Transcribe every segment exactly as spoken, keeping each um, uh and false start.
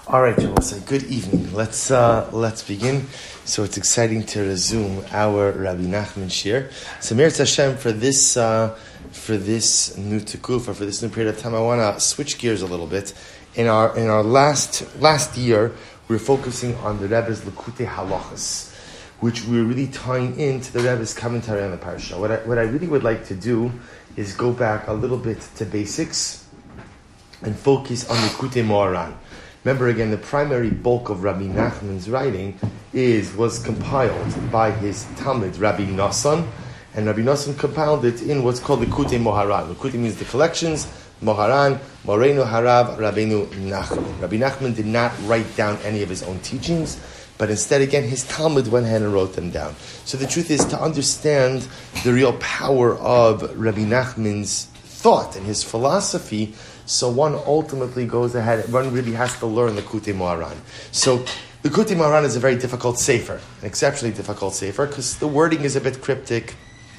All right, we'll say good evening. Let's uh, let's begin. So it's exciting to resume our Rabbi Nachman shir. So Meretz Hashem for this uh, for this new tekufa, for this new period of time. I want to switch gears a little bit. In our in our last last year, we were focusing on the Rebbe's Likutei Halachos, which we were really tying into the Rebbe's commentary on the parsha. What I what I really would like to do is go back a little bit to basics and focus on Likutei Moharan. Remember again, the primary bulk of Rabbi Nachman's writing is was compiled by his Talmud, Rabbi Nosson, and Rabbi Nosson compiled it in what's called Likutei Moharan. Likutei means the collections. Moharan, Moreno Harav, Rabbeinu Nachman. Rabbi Nachman did not write down any of his own teachings, but instead, again, his Talmud went ahead and wrote them down. So the truth is, to understand the real power of Rabbi Nachman's thought and his philosophy, so one ultimately goes ahead, one really has to learn the Likutei Moharan. So the Likutei Moharan is a very difficult sefer, an exceptionally difficult sefer, because the wording is a bit cryptic,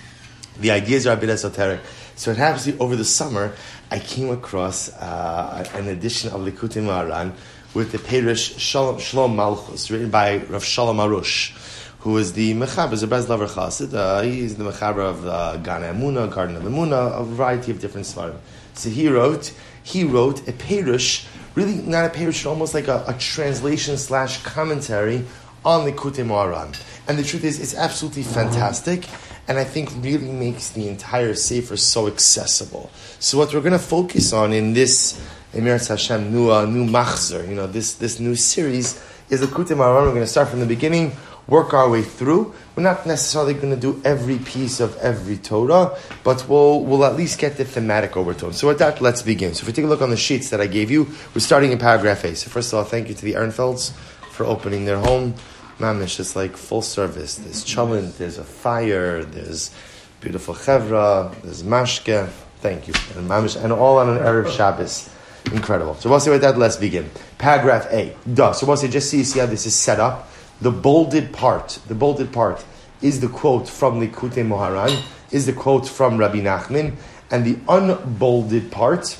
the ideas are a bit esoteric. So it happens to be over the summer, I came across uh, an edition of Likutei Moharan with the Perush Shalom, Shalom Malchus, written by Rav Shalom Arush, who is the Mechaber, is a Breslaver Chassid. Uh, he's the Mechaber of uh, Gan Emunah, Garden of Emunah, a variety of different svarim. So he wrote, he wrote a Perush, really not a Perush, almost like a, a translation slash commentary on the Likutei Moharan. And the truth is, it's absolutely fantastic, and I think really makes the entire sefer so accessible. So what we're going to focus on in this Meretz Hashem new uh, new machzor, you know, this this new series is the Likutei Moharan. We're going to start from the beginning, work our way through. We're not necessarily going to do every piece of every Torah, but we'll we'll at least get the thematic overtone. So with that, let's begin. So if we take a look on the sheets that I gave you, we're starting in paragraph A. So first of all, thank you to the Ehrenfelds for opening their home. Mamish, it's like full service. There's cholent, there's a fire, there's beautiful chevra, there's mashke. Thank you. And mamish, and all on an Erev Shabbos. Incredible. So we'll say with that, let's begin. Paragraph A. Duh. So we'll say, just so you see how this is set up. The bolded part, the bolded part is the quote from the Likutei Moharan, is the quote from Rabbi Nachman, and the unbolded part,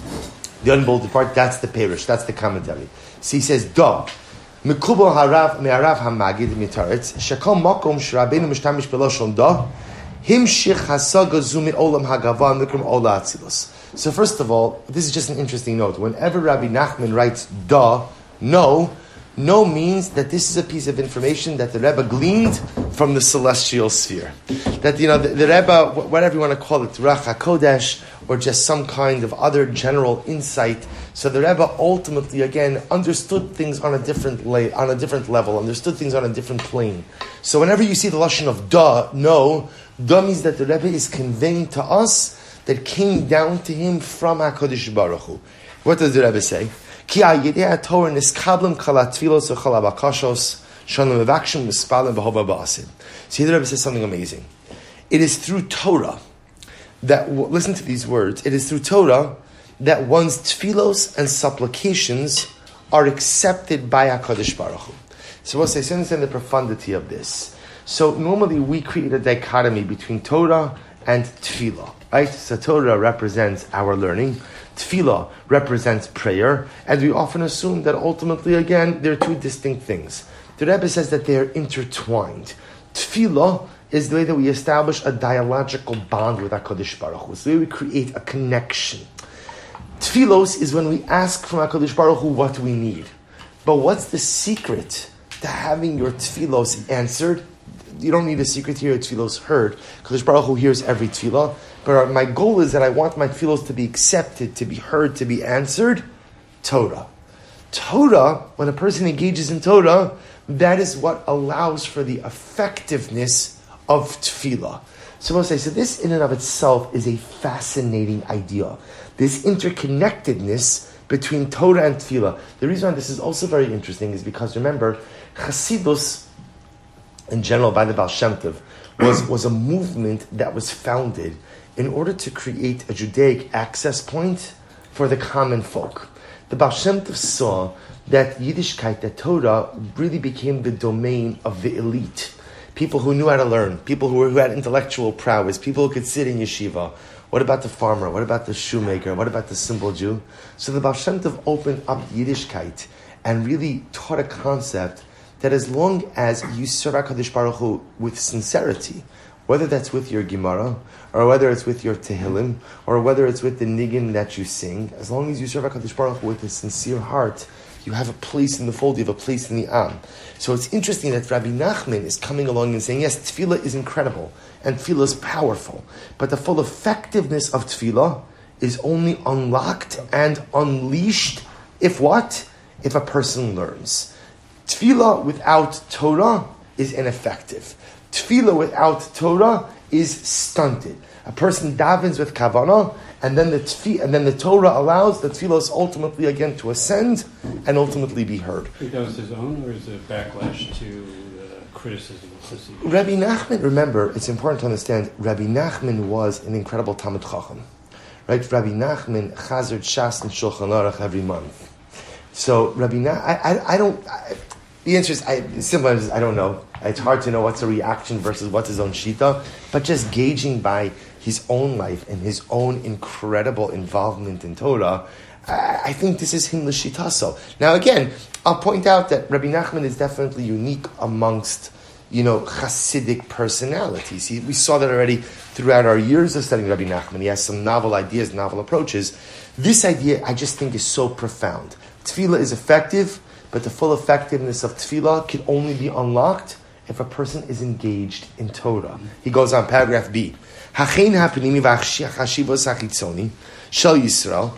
the unbolded part, that's the Perush, that's the commentary. So he says, Duh. Mekubal harav me'arav hamagid mitaretz shekol makom sh'rabbeinu mishtamish beloshon da himshich hasaga zumi olam hagava mikram ola atzilus. So first of all, this is just an interesting note. Whenever Rabbi Nachman writes da, no, no means that this is a piece of information that the Rebbe gleaned from the celestial sphere. That, you know, the, the Rebbe, whatever you want to call it, Ruach HaKodesh, or just some kind of other general insight. So the Rebbe ultimately, again, understood things on a different la- on a different level, understood things on a different plane. So whenever you see the lashon of da, no, da means that the Rebbe is conveying to us that came down to him from HaKadosh Baruch Hu. What does the Rebbe say? Ki ha'yidei Torah niskablim kol ha'tfilos v'chol ha'bakashos shanu mevakshim mispalim b'hova ba'asim. See, the Rebbe says something amazing. It is through Torah that, listen to these words, it is through Torah that one's tfilos and supplications are accepted by HaKadosh Baruch Hu. So we'll say, so understand the profundity of this. So normally we create a dichotomy between Torah and tefillah, right? So Torah represents our learning, tefillah represents prayer, and we often assume that ultimately, again, they're two distinct things. The Rebbe says that they are intertwined. Tefillah is the way that we establish a dialogical bond with HaKadosh Baruch Hu. It's the way we create a connection. Tfilos is when we ask from HaKadosh Baruch Hu what we need. But what's the secret to having your tfilos answered? You don't need a secret to hear your tfilos heard. HaKadosh Baruch Hu hears every tfilah. But my goal is that I want my tfilos to be accepted, to be heard, to be answered. Torah. Torah, when a person engages in Torah, that is what allows for the effectiveness of tefillah. So we'll say, so this in and of itself is a fascinating idea. This interconnectedness between Torah and tefillah. The reason why this is also very interesting is because, remember, Chasidus, in general, by the Baal Shem Tov, was, was a movement that was founded in order to create a Judaic access point for the common folk. The Baal Shem Tov saw that Yiddishkeit, that Torah, really became the domain of the elite. People who knew how to learn, people who, were, who had intellectual prowess, people who could sit in yeshiva. What about the farmer? What about the shoemaker? What about the simple Jew? So the Baal Shem Tov opened up Yiddishkeit and really taught a concept that as long as you serve HaKadosh Baruch Hu with sincerity, whether that's with your Gemara, or whether it's with your Tehillim, or whether it's with the Niggin that you sing, as long as you serve HaKadosh Baruch Hu with a sincere heart, you have a place in the fold, you have a place in the Am. So it's interesting that Rabbi Nachman is coming along and saying, yes, Tefillah is incredible, and Tefillah is powerful, but the full effectiveness of Tefillah is only unlocked and unleashed if what? If a person learns. Tefillah without Torah is ineffective. Tefillah without Torah is stunted. A person davens with kavanah, and then the tfi- and then the Torah allows the tefillah ultimately again to ascend and ultimately be heard. He does his own, or is it a backlash to uh, criticism? Rabbi Nachman, remember, it's important to understand, Rabbi Nachman was an incredible Talmid Chacham. Right? Rabbi Nachman chazered Shas and Shulchan Aruch every month. So Rabbi Nachman, I, I, I don't... I, the answer is, I, sometimes I don't know. It's hard to know what's a reaction versus what's his own shita, but just gauging by his own life and his own incredible involvement in Torah, I, I think this is him l'shitaso. Now again, I'll point out that Rabbi Nachman is definitely unique amongst, you know, Hasidic personalities. He, we saw that already throughout our years of studying Rabbi Nachman. He has some novel ideas, novel approaches. This idea, I just think, is so profound. Tefillah is effective, but the full effectiveness of tefillah can only be unlocked if a person is engaged in Torah. He goes on, paragraph B. Hachein ha'panimi v'chashivos hachitzoni shel Yisrael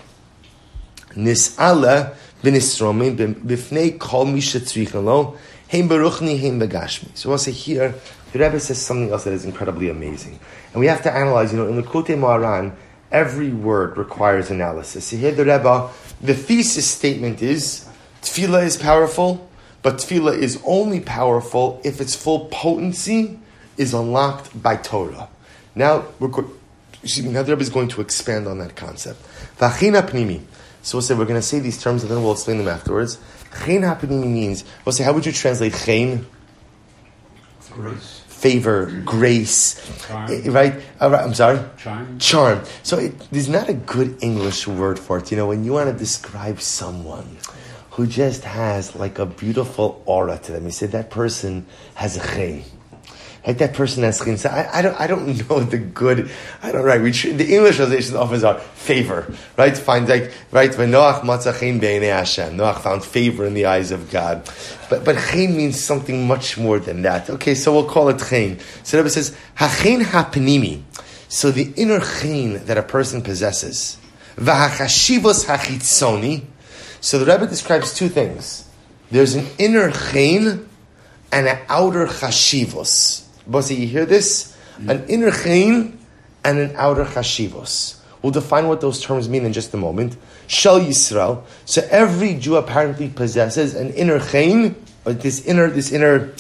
nis'ala v'nisromin b'fnei kol mi shetzrichen lo heim beruchni heim begashmi. So I'll say here, the Rebbe says something else that is incredibly amazing. And we have to analyze, you know, in the Likutei Moharan, every word requires analysis. So here the Rebbe, the thesis statement is, Tefillah is powerful, but Tefillah is only powerful if its full potency is unlocked by Torah. Now, we're go- excuse me, now the Rebbe is going to expand on that concept. V'achin ha'pnimi. So we'll say, we're going to say these terms and then we'll explain them afterwards. Chen ha'pnimi means, we'll say, how would you translate chen? Grace. Favor, grace, Charm. right? Uh, I'm sorry? Charm. Charm. So it, there's not a good English word for it. You know, when you want to describe someone who just has like a beautiful aura to them, you say that person has a chen. Like that person has chen. So I, I don't, I don't know the good. I don't right. We the English translations often are favor, right? Find like right when Noach matzah chen b'nei Hashem. Noach found favor in the eyes of God, but but chen means something much more than that. Okay, so we'll call it chen. So the Rebbe says hachen hapnimi. So the inner chen that a person possesses, v'hachashivos hachitzoni. So the Rebbe describes two things. There's an inner chen and an outer chashivos. Bosi, you hear this? An inner chen and an outer chashivos. We'll define what those terms mean in just a moment. Shel Yisrael. So every Jew apparently possesses an inner chen, or this inner, this inner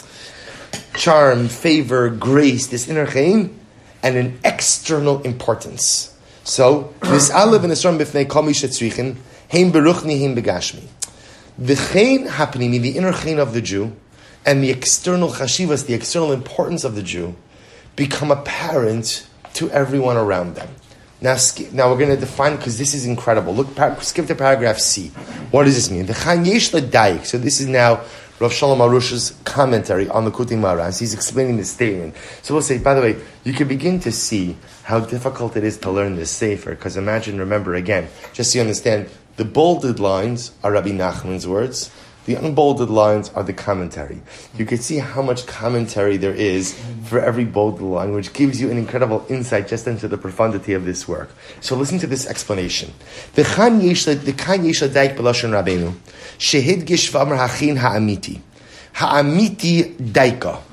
charm, favor, grace, this inner chen, and an external importance. So this alav and esram b'fnei kol mi shetzrichen heim beruchni heim begashmi. The chen hapnimi, the inner chen of the Jew, and the external chashivas, the external importance of the Jew, become apparent to everyone around them. Now, now we're going to define, because this is incredible. Look, skip to paragraph C. What does this mean? The chan yesh l'daik. So this is now Rav Shalom Arush's commentary on the Likutei Moharan. So he's explaining this statement. So we'll say, by the way, you can begin to see how difficult it is to learn this sefer, because imagine, remember again, just so you understand, the bolded lines are Rabbi Nachman's words. The unbolded lines are the commentary. You can see how much commentary there is for every bolded line, which gives you an incredible insight just into the profundity of this work. So listen to this explanation. The Chan Yesh Daik B'Lashon Rabbeinu Shehid Gish V'Amar Hachin Ha'amiti Ha'amiti Daika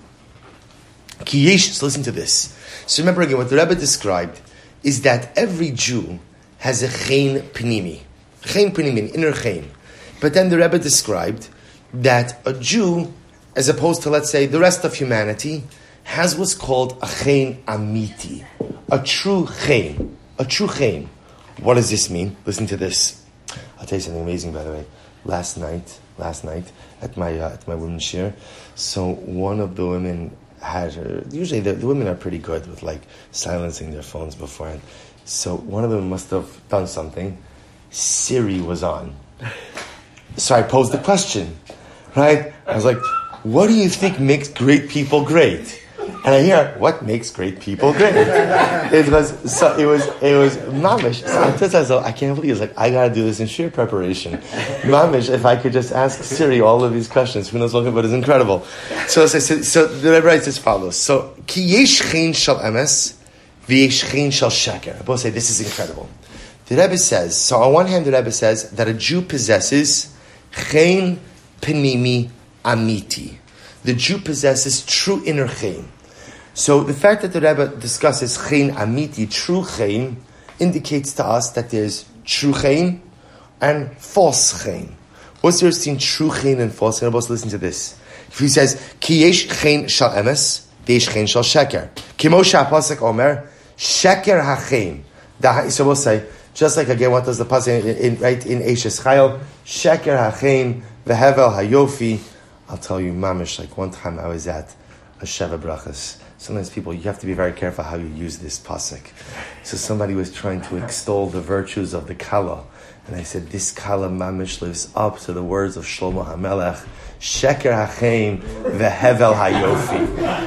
Ki Yesh. So listen to this. So remember again, what the Rebbe described is that every Jew has a Chen Pnimi. Chen Pnimi, an inner Chen. But then the Rebbe described that a Jew, as opposed to, let's say, the rest of humanity, has what's called a chen amiti, a true chen, a true chen. What does this mean? Listen to this. I'll tell you something amazing, by the way. Last night, last night at my uh, at my women's shir, so one of the women had her. Usually, the, the women are pretty good with like silencing their phones beforehand. So one of them must have done something. Siri was on. So I posed the question, right? I was like, what do you think makes great people great? And I hear, what makes great people great? It was, so it was, it was mamish. So I told myself, I can't believe it. It's like, I gotta do this in sheer preparation. Mamish, if I could just ask Siri all of these questions, who knows what, but it's incredible. So, so, so, so the Rebbe writes as follows. So, ki yesh chen shel emes, v'yesh chen shel sheker. I both say, this is incredible. The Rebbe says, so on one hand, the Rebbe says that a Jew possesses chen penimi amiti. The Jew possesses true inner chen. So the fact that the Rebbe discusses chen amiti, true chen, indicates to us that there's true chen and false chen. What's the difference between true chen and false chen? Let's listen to this. If he says, ki yesh chen shal emes, v'yesh chen shal sheker. Kimo sha'apasek omer, sheker ha'chen. So we'll say, just like again, what does the pasuk in, in, right in Eishes Chayil? Sheker ha'chen, v'hevel ha'yofi. I'll tell you, mamish, like one time I was at a Sheva Brachas. Sometimes people, you have to be very careful how you use this pasuk. So somebody was trying to extol the virtues of the Kala. And I said, this Kala mamish lives up to the words of Shlomo HaMelech. Sheker ha'chein v'hevel ha'yofi.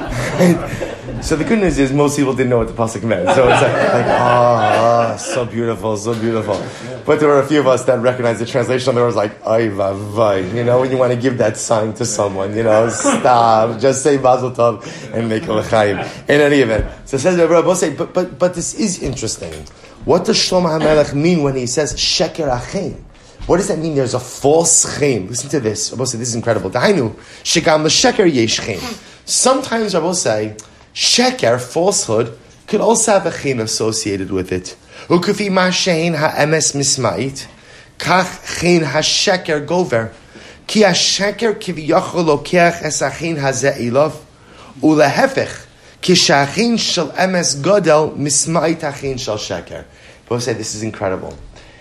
So the good news is most people didn't know what the pasuk meant. So it's like, like oh, oh, so beautiful, so beautiful. But there were a few of us that recognized the translation. There was like, ay vavay. You know, when you want to give that sign to someone, you know, stop, just say Mazel Tov and make a l'chaim. In any event, so it says Rabbi say, but but but this is interesting. What does Shlomo HaMelech mean when he says sheker ha'chein? What does that mean? There's a false chen. Listen to this. Rabbi say, this is incredible. Dainu shegam l'sheker yesh chen. Sometimes Rabbi say, sheker, falsehood, could also have a chen associated with it. Ukufi ma shein ha'emes misma'it, kach chen ha'sheker gover, ki ha'sheker kiviyachol lokeach es ha'chen hazeh ilav, ulehefech, ki sha'chen shel emes godel misma'it ha'chen shel sheker. People say this is incredible.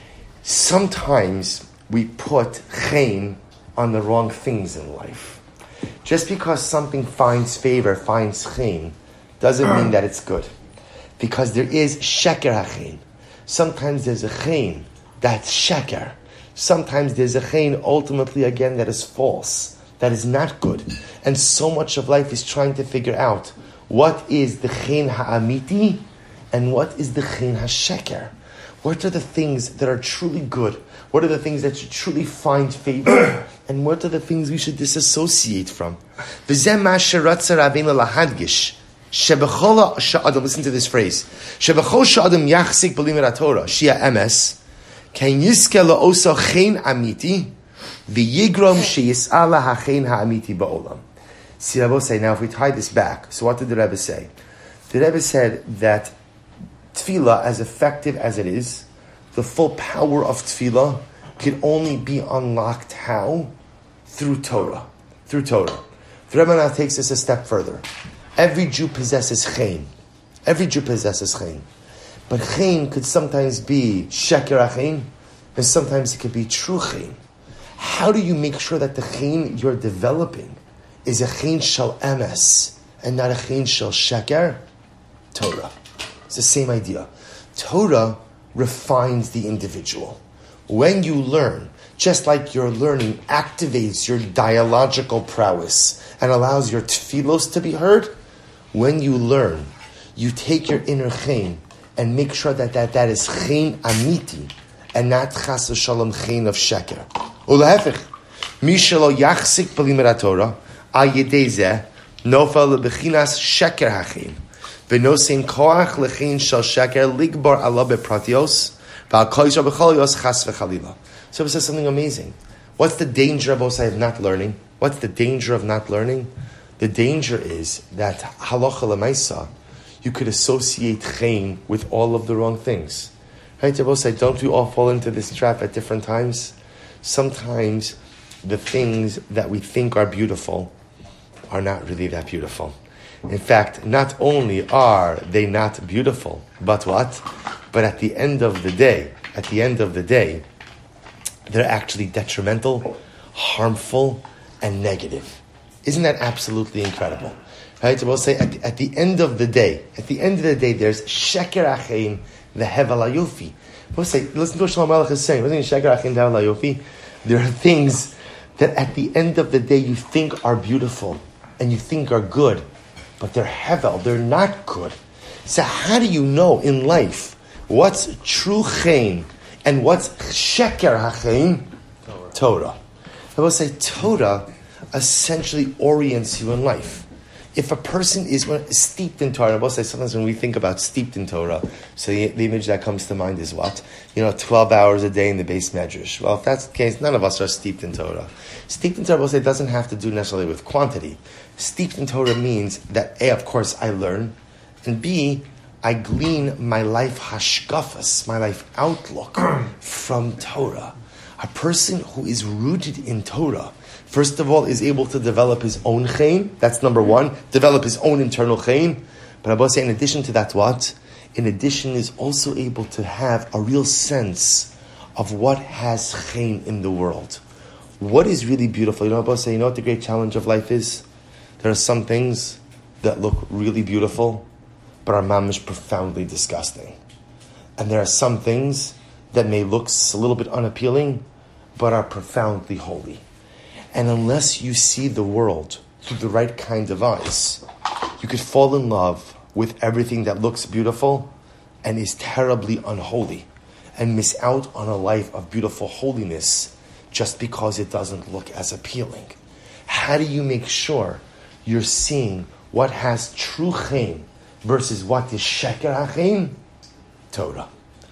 Sometimes we put chen on the wrong things in life. Just because something finds favor, finds chen, doesn't mean that it's good. Because there is sheker ha'chein. Sometimes there's a chen that's sheker. Sometimes there's a chen, ultimately again, that is false, that is not good. And so much of life is trying to figure out what is the chen ha'amiti and what is the chen ha'sheker. What are the things that are truly good? What are the things that you truly find favor? And what are the things we should disassociate from? Listen to this phrase. Shebechol sha'adam yachzik b'limed haTorah, shia emes, ken yiske la'osa chen amiti, v'yigrom sheyis'ala ha'chen ha'amiti ba'olam. See, Rebbe say, now if we tie this back, so what did the Rebbe say? The Rebbe said that tefillah, as effective as it is, the full power of tefillah can only be unlocked how? Through Torah. Through Torah. The Rebbe now takes this a step further. Every Jew possesses chen. Every Jew possesses chen. But chen could sometimes be sheker ha'chein, and sometimes it could be true chen. How do you make sure that the chen you're developing is a chen shel emes and not a chen shel sheker? Torah. It's the same idea. Torah refines the individual. When you learn, just like your learning activates your dialogical prowess and allows your tefillos to be heard, when you learn, you take your inner chen and make sure that that, that is chen amiti and not chas v'shalom chen of sheker. Ulehefich, mi shelo yachzik b'limed haTorah, al yedei zeh, nofel lebechinas sheker ha'chen. V'nosein koach lechein shel sheker ligbar ala bepratios v'al koish b'cholios chas v'chalila. So it says something amazing. What's the danger of Osai of not learning? What's the danger of not learning? The danger is that halacha l'maisa, you could associate chen with all of the wrong things. Right, Osai, don't we all fall into this trap at different times? Sometimes the things that we think are beautiful are not really that beautiful. In fact, not only are they not beautiful, but what? But at the end of the day, at the end of the day, they're actually detrimental, harmful, and negative. Isn't that absolutely incredible? Right? So we'll say at the, at the end of the day, at the end of the day, there's sheker ha'chein v'hevel ha'yofi. We'll say, listen to what Shlomo HaMelech is saying. Wasn't it sheker ha'chein v'hevel ha'yofi? There are things that at the end of the day you think are beautiful and you think are good, but they're hevel, they're not good. So how do you know in life what's true chen and what's sheker hachen? Torah. I will say Torah essentially orients you in life. If a person is steeped in Torah, I will say sometimes when we think about steeped in Torah, so the, the image that comes to mind is what? You know, twelve hours a day in the base medrash. Well, if that's the case, none of us are steeped in Torah. Steeped in Torah, I will say, doesn't have to do necessarily with quantity. Steeped in Torah means that A, of course, I learn, and B, I glean my life hashkafas, my life outlook from Torah. A person who is rooted in Torah, first of all, is able to develop his own chen. That's number one. Develop his own internal chen. But I will say, in addition to that, what? In addition, is also able to have a real sense of what has chen in the world. What is really beautiful? You know, I will say, you know what the great challenge of life is? There are some things that look really beautiful, but are mamish profoundly disgusting. And there are some things that may look a little bit unappealing, but are profoundly holy. And unless you see the world through the right kind of eyes, you could fall in love with everything that looks beautiful and is terribly unholy, and miss out on a life of beautiful holiness just because it doesn't look as appealing. How do you make sure you're seeing what has true chen versus what is sheker hachen? Torah.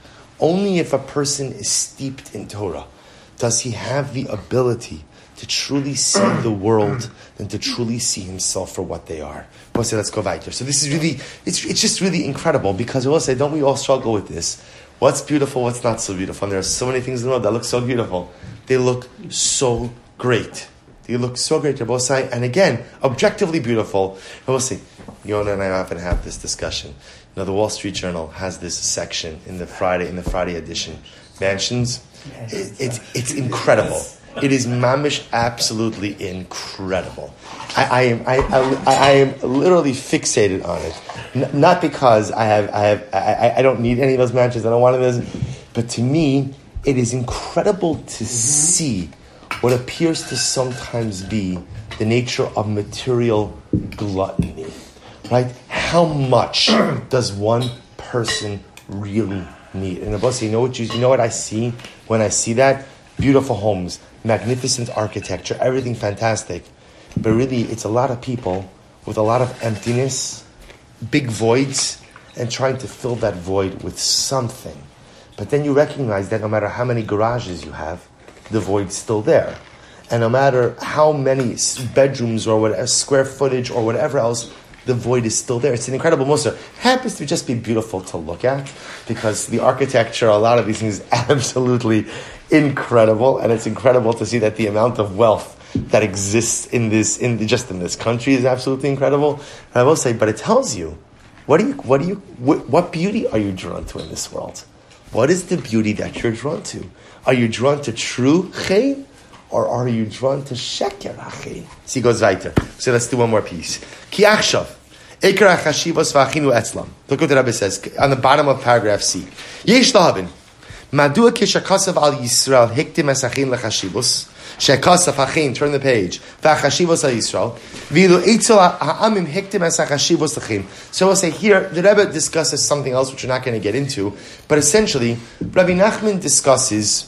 Only if a person is steeped in Torah does he have the ability to truly see the world and to truly see himself for what they are. We'll say, let's go weiter. So this is really, it's it's just really incredible, because we'll say, don't we all struggle with this? What's beautiful, what's not so beautiful? And there are so many things in the world that look so beautiful. They look so great. They look so great, Rabbi Osai. And again, objectively beautiful. And we'll see. Yona and I often have this discussion. You know, the Wall Street Journal has this section in the Friday in the Friday edition. Mansions. It, it's it's incredible. It is mamish, absolutely incredible. I, I am I, I, I am literally fixated on it. N- not because I have I have I, I don't need any of those mansions. I don't want those. But to me, it is incredible to mm-hmm. see what appears to sometimes be the nature of material gluttony. Right? How much does one person really need? And Abba, you know what you, you know what I see when I see that? Beautiful homes, magnificent architecture, everything fantastic. But really, it's a lot of people with a lot of emptiness, big voids, and trying to fill that void with something. But then you recognize that no matter how many garages you have, the void's still there. And no matter how many bedrooms or whatever, square footage or whatever else, the void is still there. It's an incredible mussar. It happens to just be beautiful to look at, because the architecture, a lot of these things, is absolutely incredible, and it's incredible to see that the amount of wealth that exists in this, in the, just in this country, is absolutely incredible. And I will say, but it tells you, what do you, what do you, what, what beauty are you drawn to in this world? What is the beauty that you're drawn to? Are you drawn to true chen, or are you drawn to sheker hachen? So he goes weiter. So let's do one more piece. Ki achshav. Ikra chashivos v'achinu etzlam. Look what the Rebbe says on the bottom of paragraph C. Yesh lahavin. Madua kishakasav al Yisrael hiktim esachin lechashivos. Shekasav hachin, turn the page. V'achashivos al Yisrael. V'ilu eitzol ha'amim hiktim esachashivos lechim. So we'll say here, the Rebbe discusses something else which we're not going to get into. But essentially, Rabbi Nachman discusses,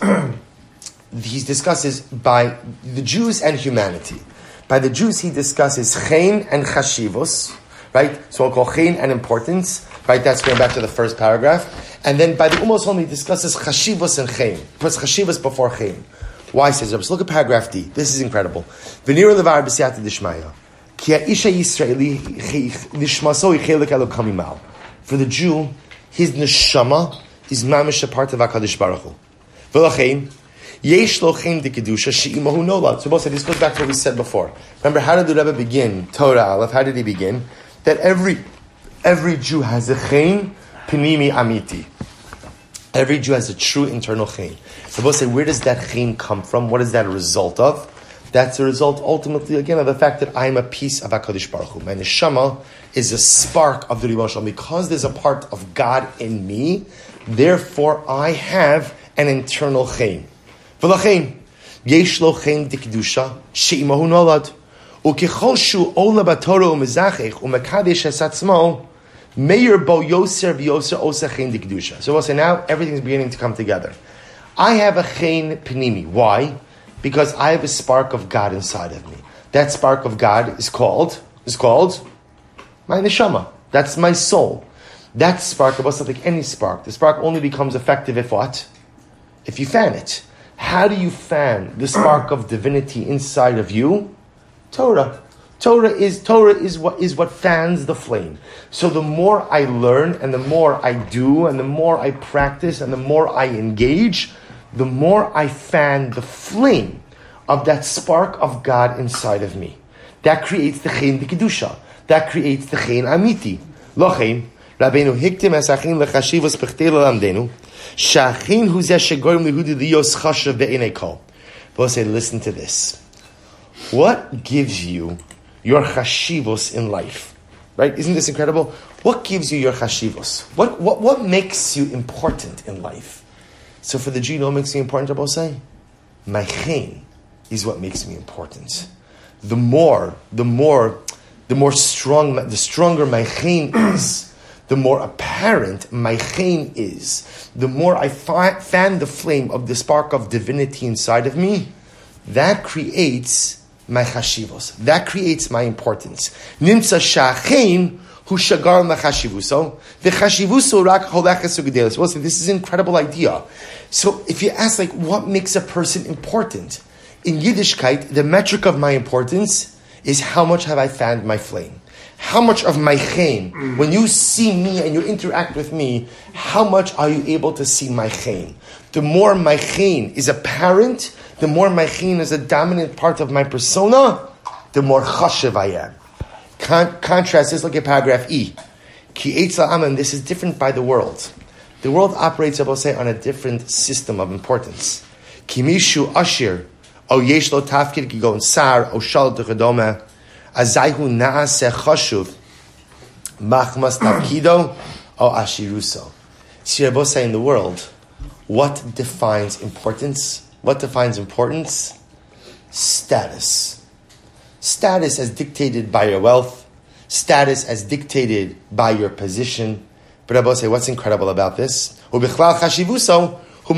he discusses by the Jews and humanity. By the Jews, he discusses chen and chashivos. Right? So we'll call chen and importance. Right? That's going back to the first paragraph. And then by the Umos Hom, he discusses chashivos and chen. Puts chashivos before chen. Why, says Rebbe? So look at paragraph D. This is incredible. V'nira levar b'siyata d'shmaya. Ki ha'isha Yisraeli nishmaso yichelik elokam imal. For the Jew, his neshama is mamish a part of HaKadosh Baruch Hu. V'lachein, yesh lo chen d'kedusha she'imahu nolad. So both said, this goes back to what we said before. Remember, how did the Rebbe begin? Torah Aleph, how did he begin? That every every Jew has a chen pinimi amiti. Every Jew has a true internal chen. So both say, where does that chen come from? What is that a result of? That's a result, ultimately, again, of the fact that I am a piece of HaKadosh Baruch Hu. My neshama is a spark of the Rebbe Shalom. Because there's a part of God in me, therefore I have an internal chen. V'lachein, Yesh lo chen dikdusha sheimahu nolad. Ukichol shu ola batoro umezachech umekadesh esatzmo meir bo yoser v'yoser osa chen dikdusha. So we'll say now everything's beginning to come together. I have a chen panimi. Why? Because I have a spark of God inside of me. That spark of God is called is called my neshama. That's my soul. That spark, it wasn't like any spark. The spark only becomes effective if what? If you fan it. How do you fan the spark of divinity inside of you? Torah. Torah is Torah is what is what fans the flame. So the more I learn and the more I do and the more I practice and the more I engage, the more I fan the flame of that spark of God inside of me. That creates the chen d'kedusha. That creates the chen amiti. Lochein, Rabbeinu hiktim es achin lechashivos b'chtei l'lamdenu, sha'achin hu zeh shegorim lehudi liyos chashav ve'enei kol. We'll say, listen to this. What gives you your chashivos in life? Right? Isn't this incredible? What gives you your chashivos? What, what, what makes you important in life? So for the Jew, you know what makes me important, Rabbi say? My chen is what makes me important. The more, the more, the more strong, the stronger my chen is, the more apparent my chen is, the more I fi- fan the flame of the spark of divinity inside of me, that creates my chashivos. That creates my importance. Nimtza sha'chen hu shagar l'chashivuso, v'chashivuso rak holeches u'gedelis. Well, this is an incredible idea. So if you ask, like, what makes a person important? In Yiddishkeit, the metric of my importance is how much have I fanned my flame. How much of my chen, when you see me and you interact with me, how much are you able to see my chen? The more my chen is apparent, the more my chen is a dominant part of my persona, the more chashiv I am. Con- contrast this, look at paragraph E. Ki eitz la'amim, this is different by the world. The world operates, I will say, on a different system of importance. Ki mishu ashir, o yesh lo tafkid ki gon sar, o shal d'chadome, azayhu na'aseh chashuv, machmas tafkido, o ashiruso. See, I will say, in the world, what defines importance? What defines importance? Status. Status as dictated by your wealth. Status as dictated by your position. But I will say, what's incredible about this? In the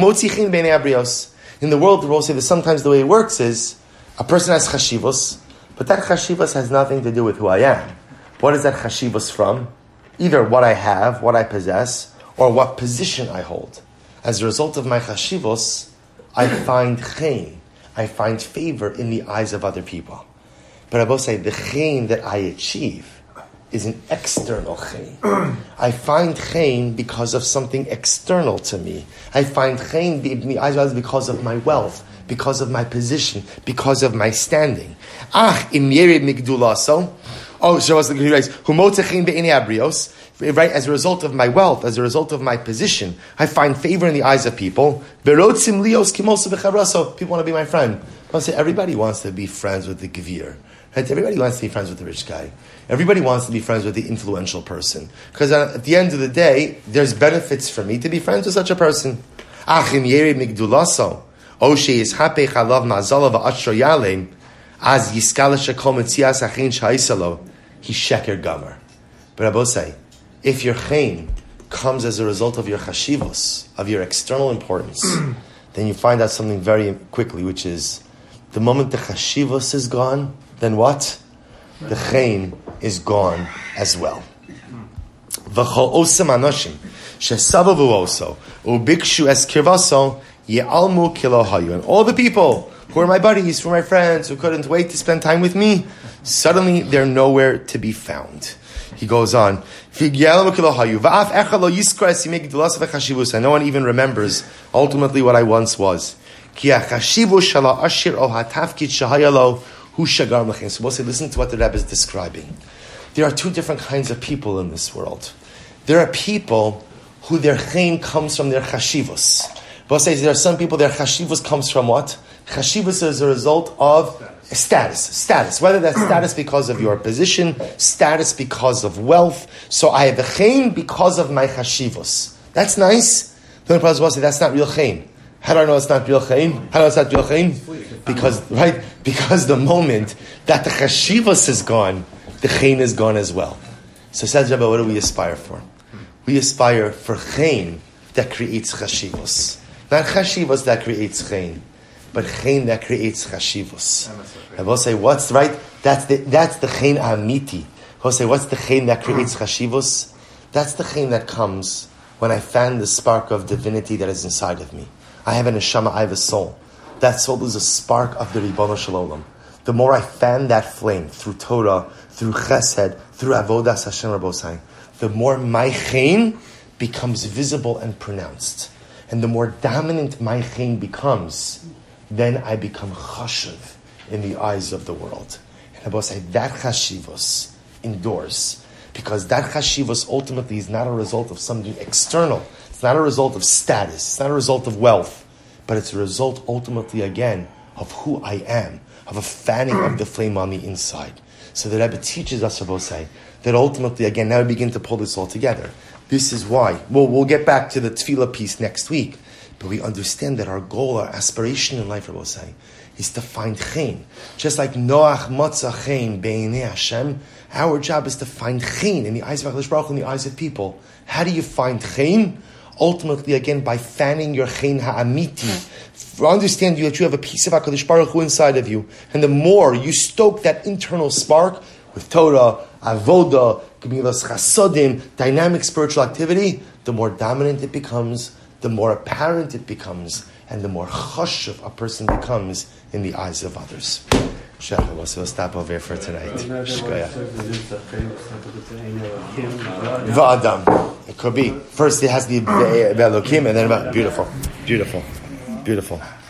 world, the world say that sometimes the way it works is a person has chashivos, but that chashivos has nothing to do with who I am. What is that chashivos from? Either what I have, what I possess, or what position I hold. As a result of my chashivos, I find chen, I find favor in the eyes of other people. But I will say, the chen that I achieve is an external chen. I find chen because of something external to me. I find chen in the eyes of others because of my wealth, because of my position, because of my standing. Ach, im yere migdulaso. Oh, so what's the he writes? Humotzachin be'inei abrios. Right, as a result of my wealth, as a result of my position, I find favor in the eyes of people. People want to be my friend. I'll say everybody wants to be friends with the gevir. Right? Everybody wants to be friends with the rich guy. Everybody wants to be friends with the influential person. Because at the end of the day, there's benefits for me to be friends with such a person. Achim yeri migdulaso. Oshe is hape chalav mazala va'ashro yalem. Az yiskala shekom etzias achin shaisalo. He's sheker gamer. But I will say, if your chen comes as a result of your chashivos, of your external importance, then you find out something very quickly, which is, the moment the chashivos is gone, then what? The chen is gone as well. V'chol osam anoshim, shesabavu oso, ubikshu es kirvaso, ye'almu kilo hayu. And all the people who are my buddies, who are my friends, who couldn't wait to spend time with me, suddenly they're nowhere to be found. He goes on, and no one even remembers ultimately what I once was. So we'll say, listen to what the Rebbe is describing. There are two different kinds of people in this world. There are people who their chen comes from their chashivos. We'll say there are some people, their chashivos comes from what? Chashivos is a result of status. Status. Whether that's status because of your position, status because of wealth. So I have a chen because of my chashivos. That's nice. The only problem is, that's not real chen. How do I know it's not Biur Chaim? How do I know it's not Biur Chaim? Because, right, because the moment that the chashivos is gone, the chayin is gone as well. So says Rabbi, what do we aspire for? We aspire for chayin that creates chashivos. Not chashivos that creates chayin, but chayin that creates chashivos. And we'll say, what's right? That's the that's the chayin amiti. We'll say, what's the chayin that creates chashivos? That's the chayin that comes when I fan the spark of divinity that is inside of me. I have a neshama, I have a soul. That soul is a spark of the Ribono Shel Olam. The more I fan that flame through Torah, through Chesed, through Avodas Hashem Rabbosai, the more my chayin becomes visible and pronounced. And the more dominant my chayin becomes, then I become chashiv in the eyes of the world. And Rabbosai, that chashivos endures. Because that chashivos ultimately is not a result of something external. It's not a result of status. It's not a result of wealth. But it's a result ultimately, again, of who I am, of a fanning of the flame on the inside. So the Rebbe teaches us, Rabbosai, that ultimately, again, now we begin to pull this all together. This is why. Well, we'll get back to the tefillah piece next week. But we understand that our goal, our aspiration in life, Rabbosai, is to find chen. Just like Noach Matza Chen Beinei Hashem, our job is to find chen in the eyes of HaKadosh Baruch Hu, in the eyes of people. How do you find chen? Ultimately, again, by fanning your chen ha'amiti. Understand you that you have a piece of HaKadosh Baruch Hu inside of you. And the more you stoke that internal spark with Torah, Avodah, Gemilas Chasodim, dynamic spiritual activity, the more dominant it becomes, the more apparent it becomes, and the more chashuv a person becomes in the eyes of others. Shach, we'll stop over here for tonight. Va'adam. It could be. First it has the Elokim, and then beautiful, beautiful, beautiful.